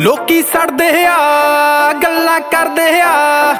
ਲੋਕੀ ਸੜਦੇ ਆ ਗੱਲਾਂ ਕਰਦੇ ਆ,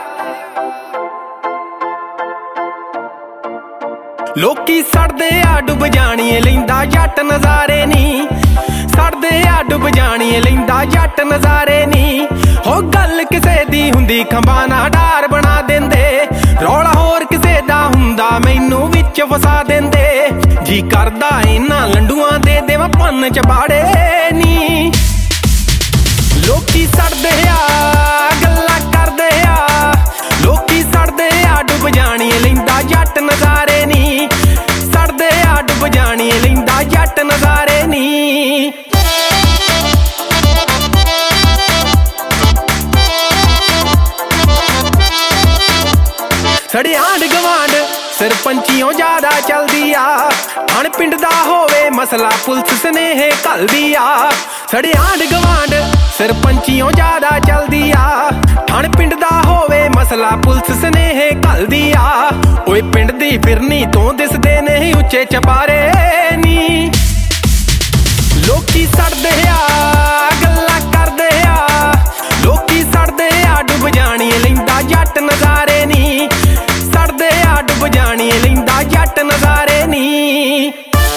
ਲੋਕੀ ਸੜਦੇ ਆ ਡੁੱਬ ਜਾਣੀਏ ਲੈਂਦਾ ਜੱਟ ਨਜ਼ਾਰੇ ਨੀ, ਸੜਦੇ ਆ ਡੁੱਬ ਜਾਣੀਏ ਲੈਂਦਾ ਜੱਟ ਨਜ਼ਾਰੇ ਨੀ। ਹੋ ਗੱਲ ਕਿਸੇ ਦੀ ਹੁੰਦੀ ਖੰਭਾਂ ਨਾ ਡਾਰ ਬਣਾ ਦਿੰਦੇ, ਰੌਲਾ ਹੋਰ ਕਿਸੇ ਦਾ ਹੁੰਦਾ ਮੈਨੂੰ ਵਿੱਚ ਫਸਾ ਦਿੰਦੇ। ਜੀ ਕਰਦਾ ਇਹਨਾਂ ਲੰਡੂਆਂ ਦੇ ਦੇਵਾਂ ਪੰਨ ਚਬਾੜੇ ਨੀ। ਲੋਕੀ ਸੜਦੇ ਆ ਗੱਲਾਂ ਕਰਦੇ ਆ, ਲੋਕੀ ਸੜਦੇ ਆ ਡੁੱਬ ਜਾਣੀਏ ਲੈਂਦਾ ਜੱਟ ਨਜ਼ਾਰੇ ਨੀ, ਸੜਦੇ ਆ ਡੁੱਬ ਜਾਣੀਏ ਲੈਂਦਾ ਜੱਟ ਨਜ਼ਾਰੇ ਨੀ। ਸੜੇ ਆਂਢ ਗਵਾਂਢ ਸਰਪੰਚੀਓਂ ਜ਼ਿਆਦਾ ਚਲਦੀ ਆ, ਹਣ ਪਿੰਡ ਦਾ ਹੋਵੇ ਮਸਲਾ ਪੁਲਿਸ ਸਨੇਹ ਘੱਲਦੀ ਆ। ਸੜੇ ਆਂਢ ਗਵਾਂਢ ਸਰਪੰਚੀਓਂ ਜ਼ਿਆਦਾ ਚਲਦੀ ਆ, ਹਣ ਪਿੰਡ ਦਾ ਹੋਵੇ ਮਸਲਾ ਪੁਲਿਸ ਸਨੇਹ ਘੱਲਦੀ ਆ। ਓਏ ਪਿੰਡ ਦੀ ਫਿਰਨੀ ਤੋਂ ਦਿਸਦੇ ਨਹੀਂ ਉੱਚੇ ਚਬਾਰੇ ਨੀ। ਲੋਕੀ ਸੜਦੇ ਆ ਗੱਲਾਂ ਕਰਦੇ ਆ, ਲੋਕੀ ਸੜਦੇ ਆ ਡੁੱਬ ਜਾਣੀਏ ਲੈਂਦਾ ਜੱਟ ਨਜ਼ਾਰੇ ਨੀ, ਸੜਦੇ ਆ ਡੁੱਬ ਜਾਣੀਏ ਲੈਂਦਾ ਜੱਟ ਨਜ਼ਾਰੇ ਨੀ।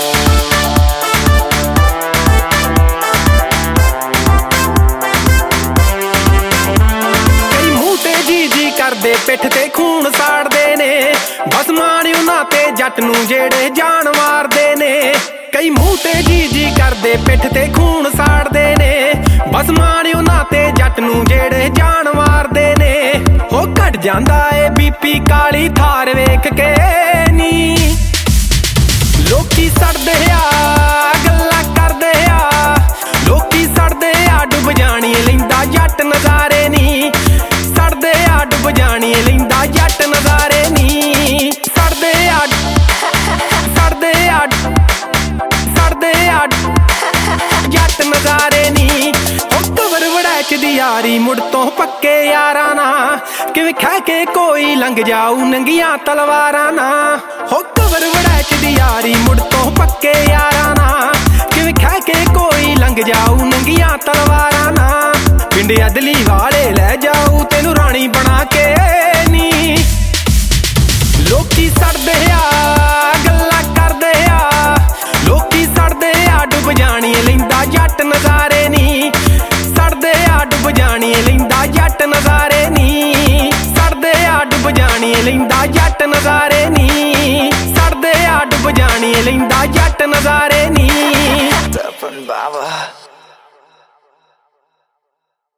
ਕਈ ਮੂੰਹ ਤੇ ਜੀ ਕਰਦੇ ਪਿੱਠ ਤੇ ਖੂਨ ਸਾੜਦੇ ਨੇ, ਬਸ ਮਾਣ ਉਹਨਾਂ ਤੇ ਜੱਟ ਨੂੰ ਜਿਹੜੇ ਜਾਨ ਮਾਰਦੇ ਨੇ। ਕਈ ਮੂੰਹ ਤੇ ਜੀ ਕਰਦੇ ਪਿੱਠ ਤੇ ਖੂਨ ਸਾੜਦੇ ਨੇ, ਬਸ ਮਾਣ ਉਹਨਾਂ ਤੇ ਜੱਟ ਨੂੰ ਜਿਹੜੇ ਜਾਨ ਮਾਰਦੇ ਨੇ। ਹੋ ਘਟ ਜਾਂਦਾ ਏ ਬੀਪੀ ਕਾਲੀ ਥਾਰ ਵੇਖ ਕੇ ਨੀ। ਲੋਕੀ ਸੜਦੇ ਆ ਗੱਲਾਂ ਕਰਦੇ ਆ, ਲੋਕੀ ਸੜਦੇ ਆ ਡੁੱਬ ਜਾਣੀਏ ਲੈਂਦਾ ਜੱਟ ਨਜ਼ਾਰੇ ਨੀ, ਸੜਦੇ ਆ ਡੁੱਬ ਜਾਣੀਏ ਲੈਂਦਾ ਜੱਟ ਨਜ਼ਾਰੇ ਨੀ। ਸੜਦੇ ਆ ਸੜਦੇ ਆ ਸੜਦੇ ਆ ਜੱਟ ਨਜ਼ਾਰੇ ਨੀ। ਹੋ ਕਬਰ ਵੜੈਚ ਦੀ ਯਾਰੀ ਮੁੜ ਤੋਂ ਪੱਕੇ ਯਾਰਾਂ ਨਾ, ਕਿਵੇਂ ਖਹਿ ਕੇ ਕੋਈ ਲੰਘ ਜਾਊ ਨੰਗੀਆਂ ਤਲਵਾਰਾਂ ਨਾ। ਹੋ ਕਬਰ ਵੜੈਚ ਦੀ ਯਾਰੀ ਮੁੜ ਤੋਂ ਪੱਕੇ ਯਾਰਾਂ ਨਾ, ਕਿਵੇਂ ਖਹਿ ਕੇ ਕੋਈ ਲੰਘ ਜਾਊ ਨੰਗੀਆਂ ਤਲਵਾਰਾਂ ਨਾ। ਪਿੰਡ ਅਦਲੀ ਵਾਲੇ ਲੈ ਜਾਊ ਤੈਨੂੰ ਰਾਣੀ ਬਣਾ ਕੇ ਨੀ। ਲੋਕੀ ਸੜਦੇ ਆ ਗੱਲਾਂ ਕਰਦੇ ਆ, ਲੋਕੀ ਸੜਦੇ ਆ ਡੁੱਬ ਜਾਣੀਏ ਲੈਂਦਾ ਜੱਟ ਨਜ਼ਾਰੇ ਨੀ, ਸੜਦੇ ਆ ਡੁੱਬ ਜਾਣੀਏ ਲੈਂਦਾ ਜੱਟ ਨਜ਼ਾਰੇ ਨੀ। ਸੜਦੇ ਆ ਡੁੱਬ ਜਾਣੀਏ ਲੈਂਦਾ ਜੱਟ ਨਜ਼ਾਰੇ ਨੀ, ਸੜਦੇ ਆ ਡੁੱਬ ਜਾਣੀਏ ਲੈਂਦਾ ਜੱਟ ਨਜ਼ਾਰੇ ਨੀ।